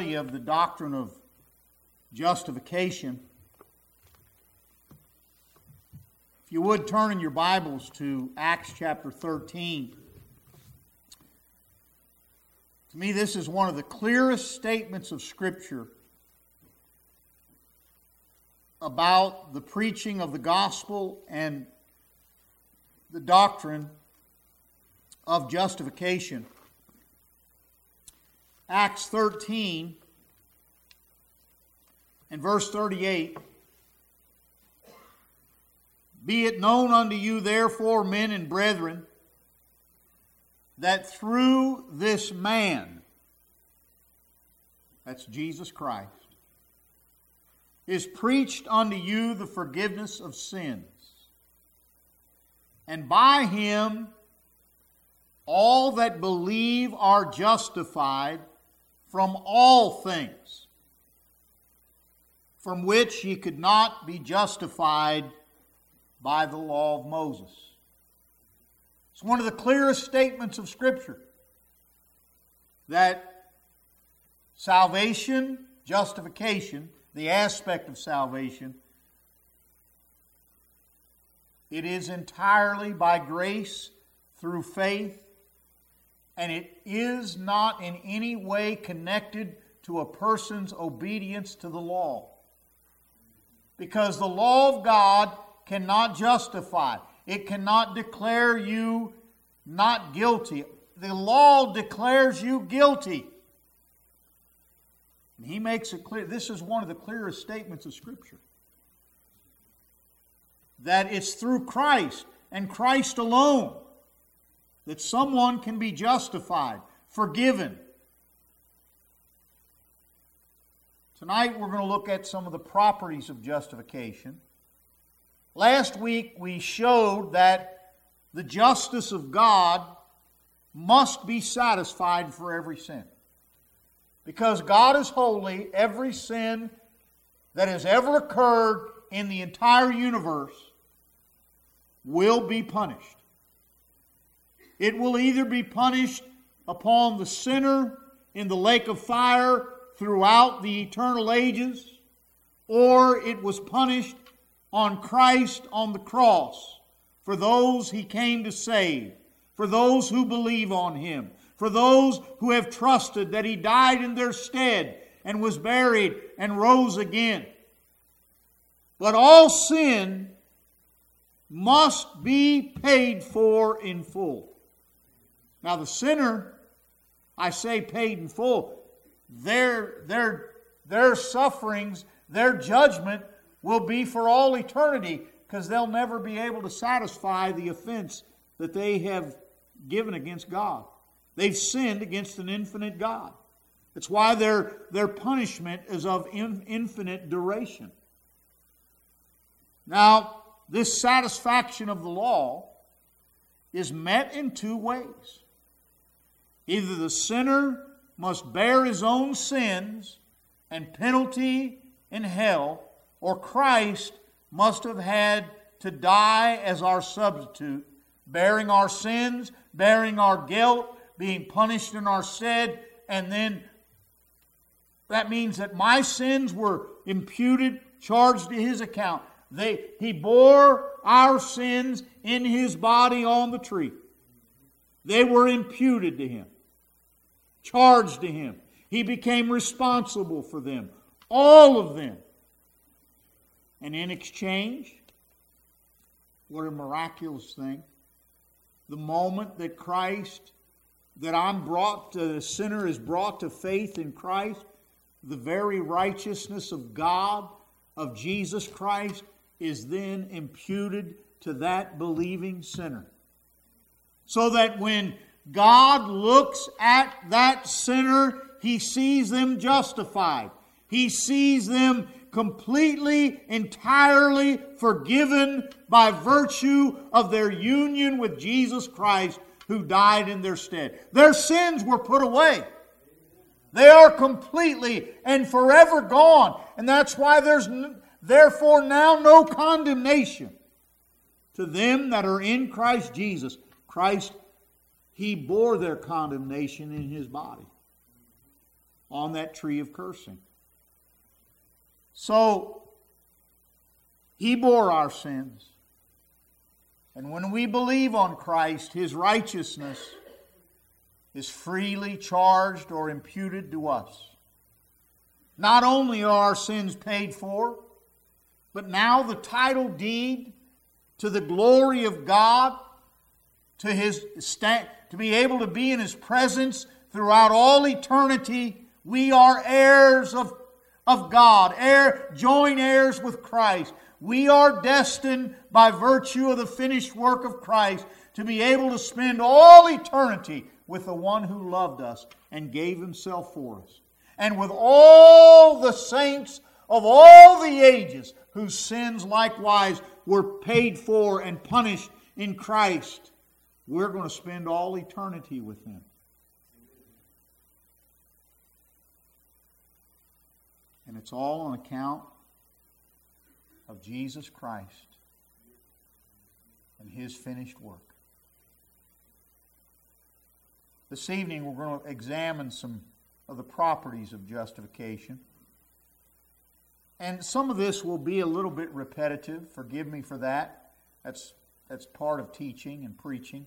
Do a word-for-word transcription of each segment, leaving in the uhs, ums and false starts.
study of the doctrine of justification, if you would turn in your Bibles to Acts chapter thirteen. To me, this is one of the clearest statements of Scripture about the preaching of the gospel and the doctrine of justification. Acts thirteen and verse thirty-eight. Be it known unto you, therefore, men and brethren, that through this man, that's Jesus Christ, is preached unto you the forgiveness of sins. And by him all that believe are justified from all things, from which ye could not be justified by the law of Moses. It's one of the clearest statements of Scripture that salvation, justification, the aspect of salvation, it is entirely by grace through faith, and it is not in any way connected to a person's obedience to the law. Because the law of God cannot justify. It cannot declare you not guilty. The law declares you guilty. And he makes it clear, this is one of the clearest statements of Scripture, that it's through Christ and Christ alone that someone can be justified, forgiven. Tonight we're going to look at some of the properties of justification. Last week we showed that the justice of God must be satisfied for every sin. Because God is holy, every sin that has ever occurred in the entire universe will be punished. It will either be punished upon the sinner in the lake of fire throughout the eternal ages, or it was punished on Christ on the cross for those He came to save, for those who believe on Him, for those who have trusted that He died in their stead and was buried and rose again. But all sin must be paid for in full. Now the sinner, I say paid in full, their, their, their sufferings, their judgment will be for all eternity, because they'll never be able to satisfy the offense that they have given against God. They've sinned against an infinite God. That's why their, their punishment is of in, infinite duration. Now, this satisfaction of the law is met in two ways. Either the sinner must bear his own sins and penalty in hell, or Christ must have had to die as our substitute, bearing our sins, bearing our guilt, being punished in our stead, and then that means that my sins were imputed, charged to His account. They, He bore our sins in His body on the tree. They were imputed to Him, charged to Him. He became responsible for them, all of them. And in exchange, what a miraculous thing. The moment that Christ, that I'm brought to, the sinner is brought to faith in Christ, the very righteousness of God, of Jesus Christ, is then imputed to that believing sinner. So that when God looks at that sinner, He sees them justified. He sees them completely, entirely forgiven by virtue of their union with Jesus Christ, who died in their stead. Their sins were put away. They are completely and forever gone. And that's why there's therefore now no condemnation to them that are in Christ Jesus. Christ, He bore their condemnation in His body on that tree of cursing. So, He bore our sins. And when we believe on Christ, His righteousness is freely charged or imputed to us. Not only are our sins paid for, but now the title deed to the glory of God, to His to be able to be in His presence throughout all eternity. We are heirs of, of God, heir, joint heirs with Christ. We are destined by virtue of the finished work of Christ to be able to spend all eternity with the one who loved us and gave Himself for us. And with all the saints of all the ages whose sins likewise were paid for and punished in Christ, we're going to spend all eternity with Him. And it's all on account of Jesus Christ and His finished work. This evening we're going to examine some of the properties of justification. And some of this will be a little bit repetitive. Forgive me for that. That's, that's part of teaching and preaching.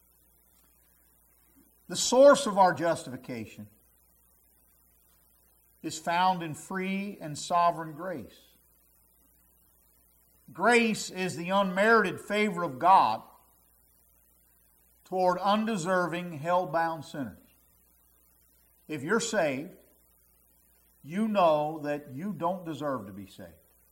The source of our justification is found in free and sovereign grace. Grace is the unmerited favor of God toward undeserving, hell-bound sinners. If you're saved, you know that you don't deserve to be saved.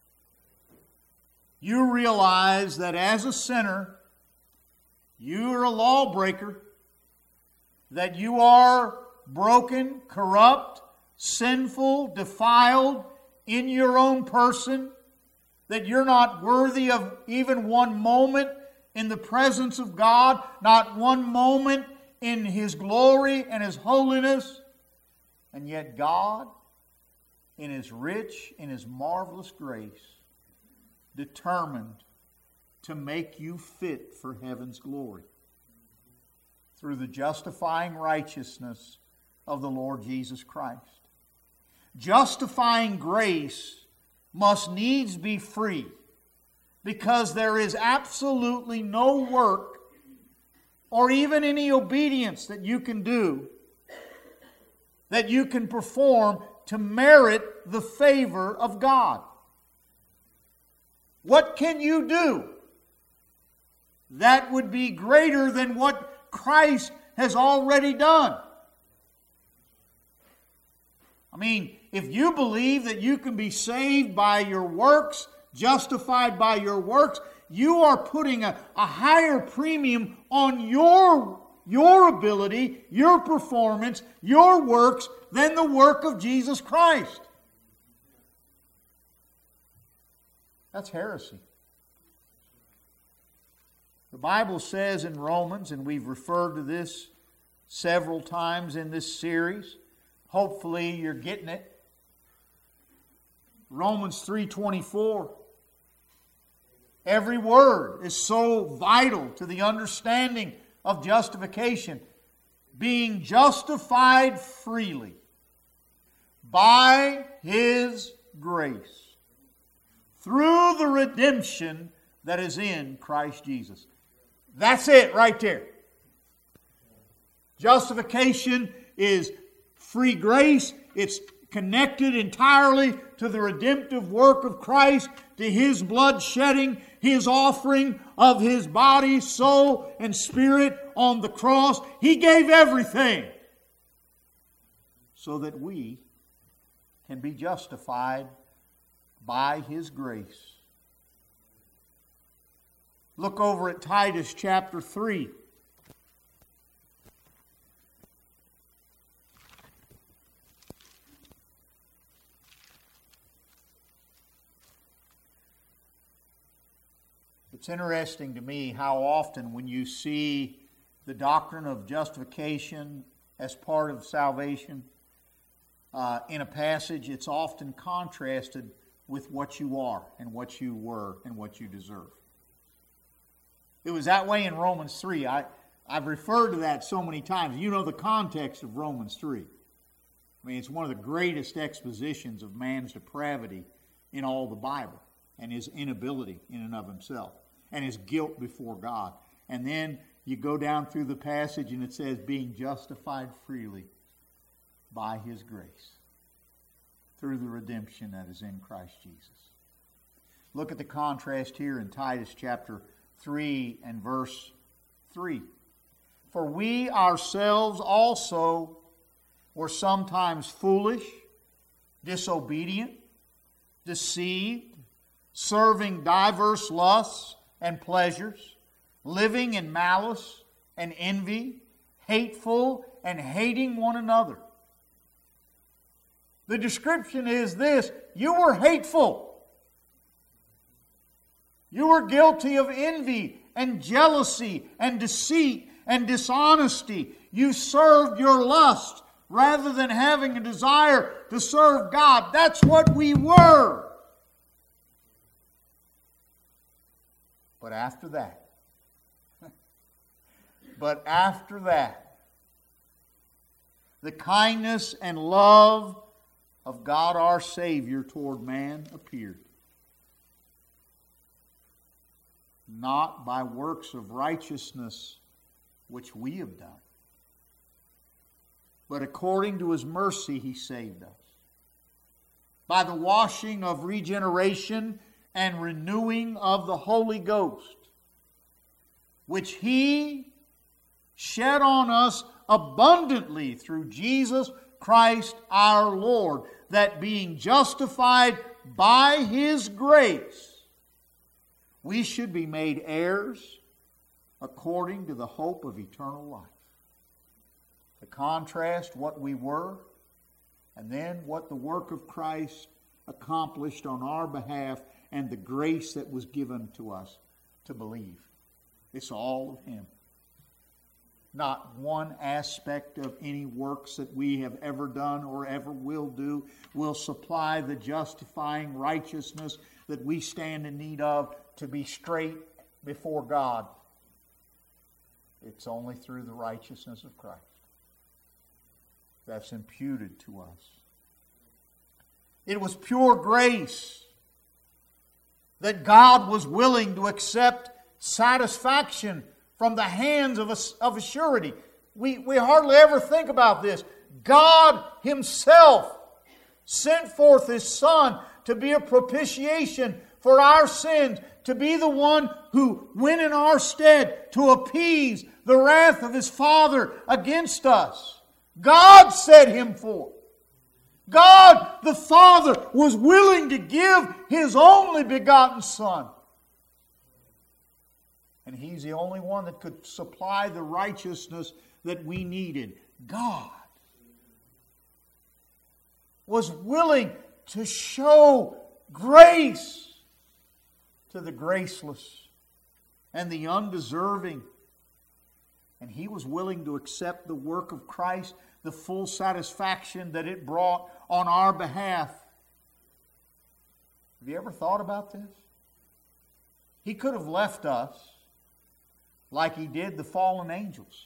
You realize that as a sinner, you're a lawbreaker, that you are broken, corrupt, sinful, defiled in your own person, that you're not worthy of even one moment in the presence of God, not one moment in His glory and His holiness. And yet God, in His rich, in His marvelous grace, determined to make you fit for heaven's glory through the justifying righteousness of the Lord Jesus Christ. Justifying grace must needs be free, because there is absolutely no work or even any obedience that you can do, that you can perform to merit the favor of God. What can you do that would be greater than what Christ has already done? I mean, if you believe that you can be saved by your works, justified by your works, you are putting a, a higher premium on your, your ability, your performance, your works, than the work of Jesus Christ. That's heresy. The Bible says in Romans, and we've referred to this several times in this series, hopefully you're getting it. Romans three twenty-four. Every word is so vital to the understanding of justification. Being justified freely by His grace through the redemption that is in Christ Jesus. That's it right there. Justification is free grace. It's connected entirely to the redemptive work of Christ, to His blood shedding, His offering of His body, soul, and spirit on the cross. He gave everything so that we can be justified by His grace. Look over at Titus chapter three. It's interesting to me how often when you see the doctrine of justification as part of salvation uh, in a passage, it's often contrasted with what you are and what you were and what you deserve. It was that way in Romans three. I, I've referred to that so many times. You know the context of Romans three. I mean, it's one of the greatest expositions of man's depravity in all the Bible, and his inability in and of himself, and his guilt before God. And then you go down through the passage and it says, being justified freely by His grace through the redemption that is in Christ Jesus. Look at the contrast here in Titus chapter three and verse three. For we ourselves also were sometimes foolish, disobedient, deceived, serving diverse lusts and pleasures, living in malice and envy, hateful and hating one another. The description is this: you were hateful. You were guilty of envy and jealousy and deceit and dishonesty. You served your lust rather than having a desire to serve God. That's what we were. But after that, but after that, the kindness and love of God our Savior toward man appeared. Not by works of righteousness which we have done, but according to His mercy He saved us, by the washing of regeneration and renewing of the Holy Ghost, which He shed on us abundantly through Jesus Christ our Lord, that being justified by His grace, we should be made heirs according to the hope of eternal life. To contrast what we were, and then what the work of Christ accomplished on our behalf, and the grace that was given to us to believe. It's all of Him. Not one aspect of any works that we have ever done or ever will do will supply the justifying righteousness that we stand in need of to be straight before God. It's only through the righteousness of Christ that's imputed to us. It was pure grace that God was willing to accept satisfaction from the hands of a, of a surety. We, we hardly ever think about this. God Himself sent forth His Son to be a propitiation for our sins, to be the one who went in our stead to appease the wrath of His Father against us. God set Him forth. God the Father was willing to give His only begotten Son. And He's the only one that could supply the righteousness that we needed. God was willing to show grace to the graceless and the undeserving. And He was willing to accept the work of Christ, the full satisfaction that it brought on our behalf. Have you ever thought about this? He could have left us like He did the fallen angels.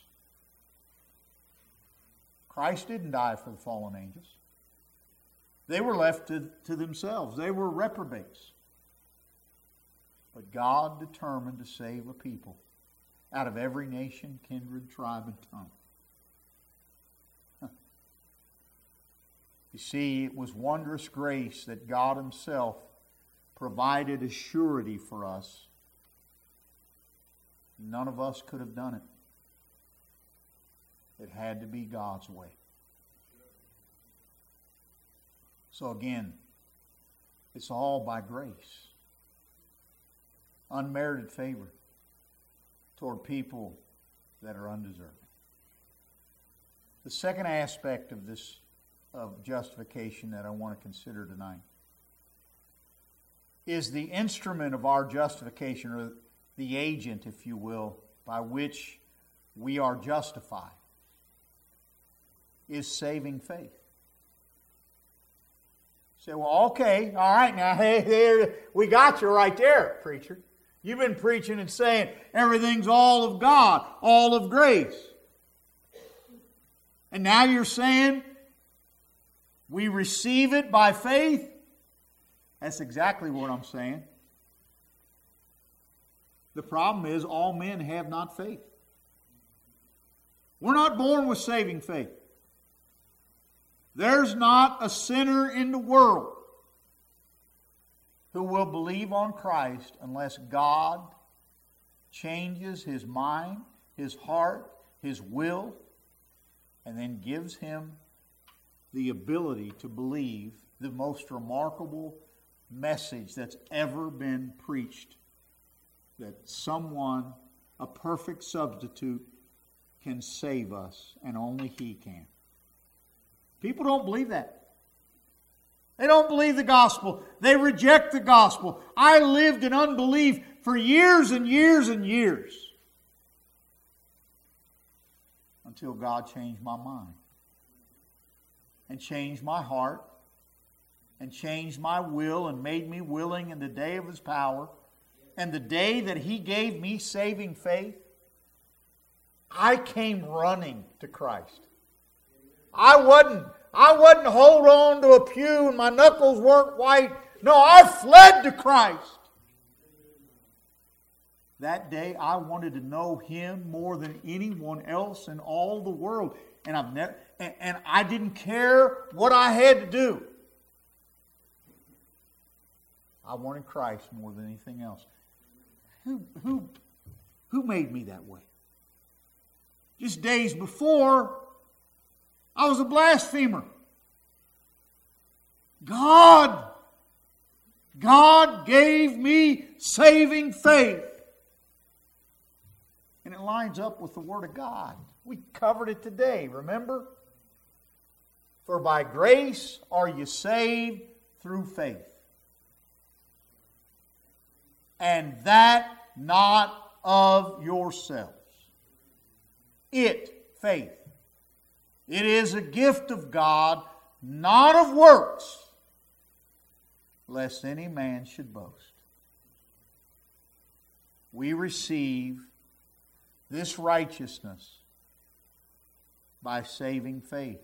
Christ didn't die for the fallen angels. They were left to, to themselves. They were reprobates. But God determined to save a people out of every nation, kindred, tribe, and tongue. You see, it was wondrous grace that God Himself provided a surety for us. None of us could have done it. It had to be God's way. So again, it's all by grace. Unmerited favor toward people that are undeserving. The second aspect of this of justification that I want to consider tonight is the instrument of our justification, or the agent, if you will, by which we are justified, is saving faith. You say, well, okay, all right, now, hey, there, we got you right there, preacher. You've been preaching and saying everything's all of God, all of grace. And now you're saying We receive it by faith. That's exactly what I'm saying. The problem is all men have not faith. We're not born with saving faith. There's not a sinner in the world who will believe on Christ unless God changes his mind, his heart, his will, and then gives him the ability to believe the most remarkable message that's ever been preached. That someone, a perfect substitute, can save us, and only He can. People don't believe that. They don't believe the gospel. They reject the gospel. I lived in unbelief for years and years and years until God changed my mind and changed my heart and changed my will and made me willing in the day of His power. And the day that He gave me saving faith, I came running to Christ. I wasn't, I wasn't hold on to a pew and my knuckles weren't white. No, I fled to Christ. That day I wanted to know Him more than anyone else in all the world. And I've never and, and I didn't care what I had to do. I wanted Christ more than anything else. Who, who, who made me that way? Just days before, I was a blasphemer. God, God gave me saving faith. And it lines up with the Word of God. We covered it today, remember? For by grace are you saved through faith. And that not of yourselves. It, faith. It is a gift of God, not of works, lest any man should boast. We receive this righteousness by saving faith.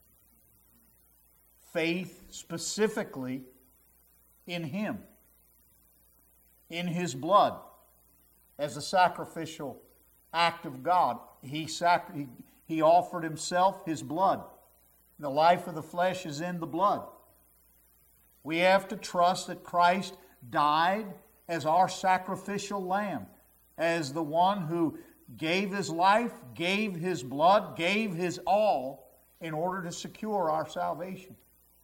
Faith specifically in Him. In His blood, as a sacrificial act of God. He, sac- he, he offered Himself, His blood. The life of the flesh is in the blood. We have to trust that Christ died as our sacrificial lamb, as the one who gave His life, gave His blood, gave His all in order to secure our salvation.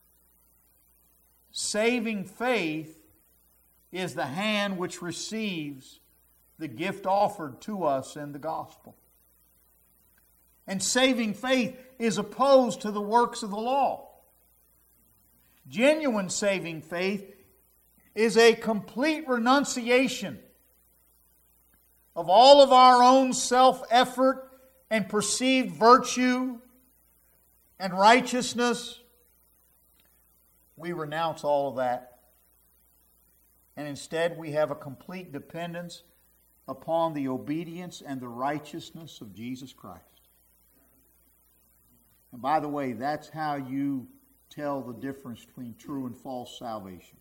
Saving faith is the hand which receives the gift offered to us in the gospel. And saving faith is opposed to the works of the law. Genuine saving faith is a complete renunciation of all of our own self-effort and perceived virtue and righteousness. We renounce all of that. And instead we have a complete dependence upon the obedience and the righteousness of Jesus Christ. And by the way, that's how you tell the difference between true and false salvation.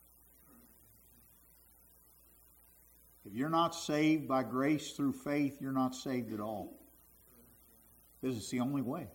If you're not saved by grace through faith, you're not saved at all. This is the only way.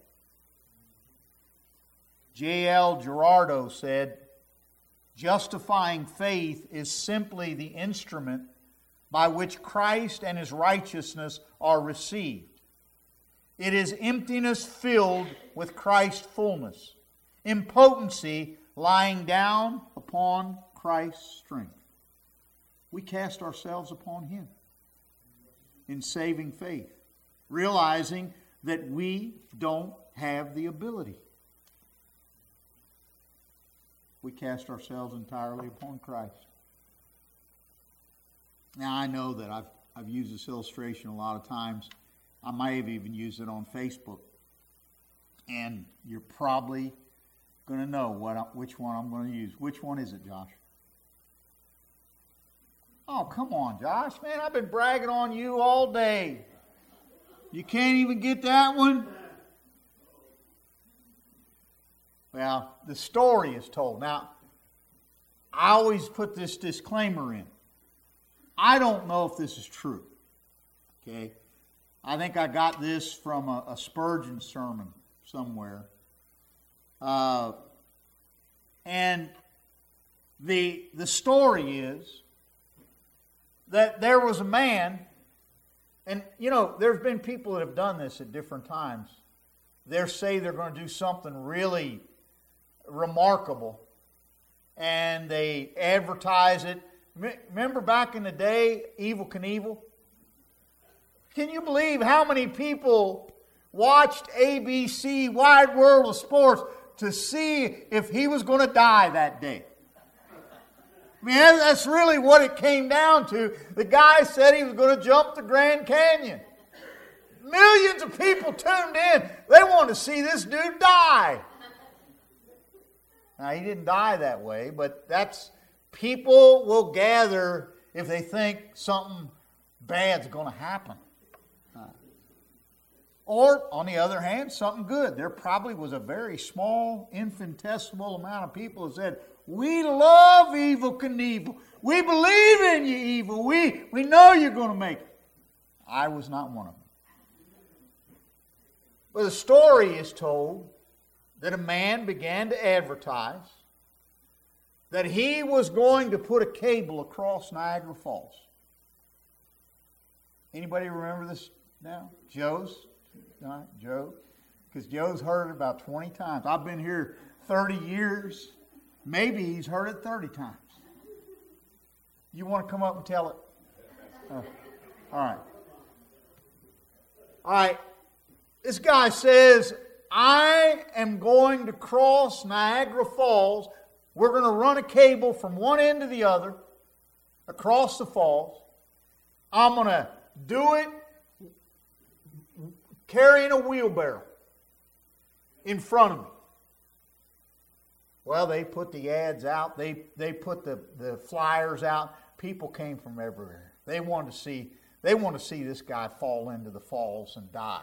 J L Gerardo said, justifying faith is simply the instrument by which Christ and His righteousness are received. It is emptiness filled with Christ's fullness, impotency lying down upon Christ's strength. We cast ourselves upon Him in saving faith, realizing that we don't have the ability. We cast ourselves entirely upon Christ. Now, I know that I've, I've used this illustration a lot of times. I may have even used it on Facebook. And you're probably going to know what I, which one I'm going to use. Which one is it, Josh? Oh, come on, Josh. Man, I've been bragging on you all day. You can't even get that one? Well, the story is told. Now, I always put this disclaimer in. I don't know if this is true. Okay? I think I got this from a, a Spurgeon sermon somewhere. Uh, and the, the story is that there was a man, and you know, there's been people that have done this at different times. They say they're going to do something really remarkable, and they advertise it. Remember back in the day, Evel Knievel? Can you believe how many people watched A B C, Wide World of Sports, to see if he was going to die that day? I mean, that's really what it came down to. The guy said he was going to jump the Grand Canyon. Millions of people tuned in. They wanted to see this dude die. Now, he didn't die that way, but that's, people will gather if they think something bad's going to happen. Or, on the other hand, something good. There probably was a very small, infinitesimal amount of people that said, we love Evel Knievel. We believe in you, Evel. We, we know you're going to make it. I was not one of them. But the story is told that a man began to advertise that he was going to put a cable across Niagara Falls. Anybody remember this now? Joe's? All right, Joe. Because Joe's heard it about twenty times. I've been here thirty years. Maybe he's heard it thirty times. You want to come up and tell it? Oh, all right. All right. This guy says, I am going to cross Niagara Falls. We're going to run a cable from one end to the other across the falls. I'm going to do it carrying a wheelbarrow in front of me. Well, they put the ads out. They, they put the, the flyers out. People came from everywhere. They wanted to see, they want to see this guy fall into the falls and die.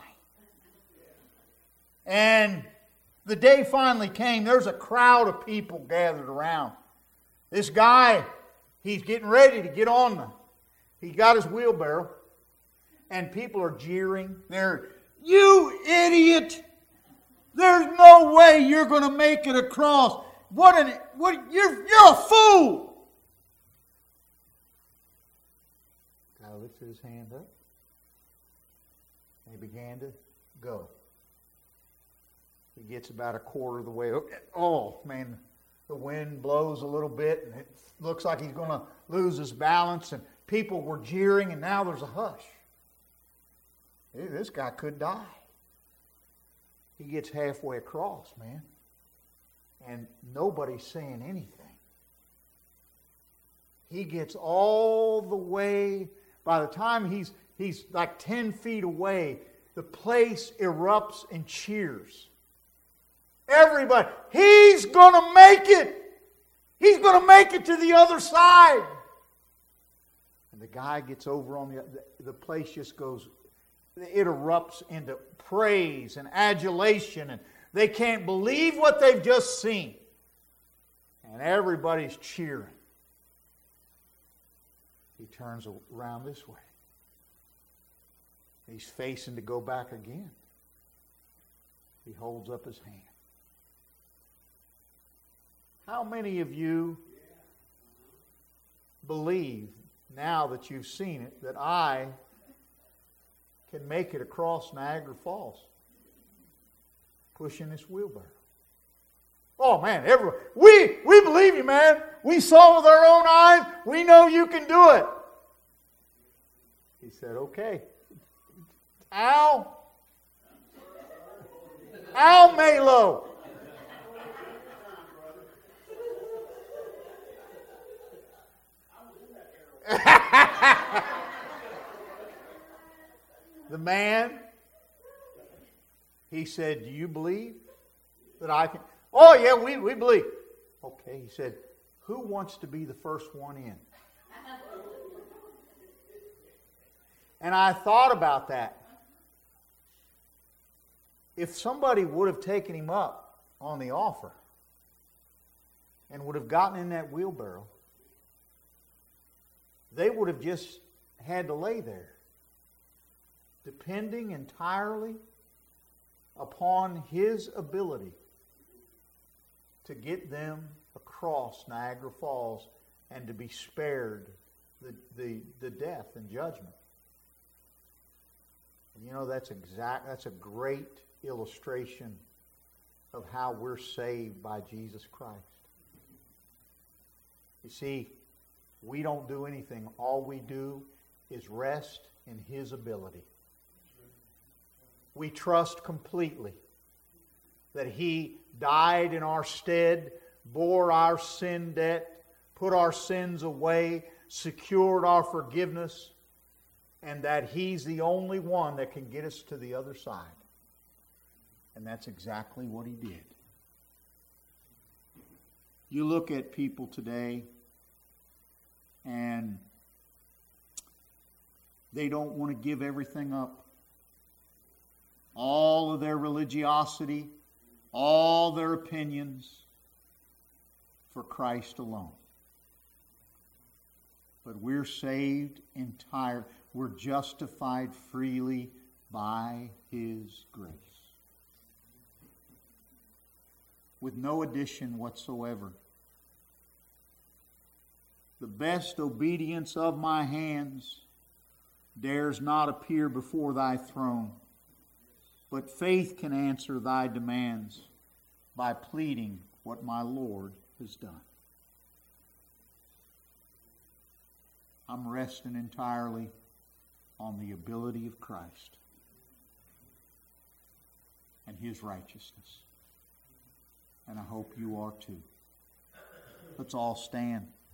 And the day finally came. There's a crowd of people gathered around. This guy, he's getting ready to get on the, he got his wheelbarrow, and people are jeering. They're, you idiot! There's no way you're going to make it across. What an, what, you're, you're a fool! Guy lifted his hand up. And he began to go. He gets about a quarter of the way. Oh, man, the wind blows a little bit, and it looks like he's going to lose his balance, and people were jeering, and now there's a hush. Hey, this guy could die. He gets halfway across, man, and nobody's saying anything. He gets all the way, by the time he's, he's like ten feet away, the place erupts in cheers. Everybody, he's going to make it. He's going to make it to the other side. And the guy gets over on the, the, the place just goes, it erupts into praise and adulation, and they can't believe what they've just seen. And everybody's cheering. He turns around this way. He's facing to go back again. He holds up his hand. How many of you believe, now that you've seen it, that I can make it across Niagara Falls pushing this wheelbarrow? Oh man, everyone, we, we believe you, man. We saw with our own eyes. We know you can do it. He said, okay. Al, Al Malo. The man, he said, do you believe that I can? Oh, yeah, we, we believe. Okay, he said, who wants to be the first one in? And I thought about that. If somebody would have taken him up on the offer and would have gotten in that wheelbarrow, they would have just had to lay there, depending entirely upon His ability to get them across Niagara Falls and to be spared the, the, the death and judgment. And you know, that's exact that's a great illustration of how we're saved by Jesus Christ. You see, we don't do anything. All we do is rest in His ability. We trust completely that He died in our stead, bore our sin debt, put our sins away, secured our forgiveness, and that He's the only one that can get us to the other side. And that's exactly what He did. You look at people today, and they don't want to give everything up. All of their religiosity, all their opinions for Christ alone. But we're saved entire. We're justified freely by His grace, with no addition whatsoever. The best obedience of my hands dares not appear before Thy throne, but faith can answer Thy demands by pleading what my Lord has done. I'm resting entirely on the ability of Christ and His righteousness. And I hope you are too. Let's all stand.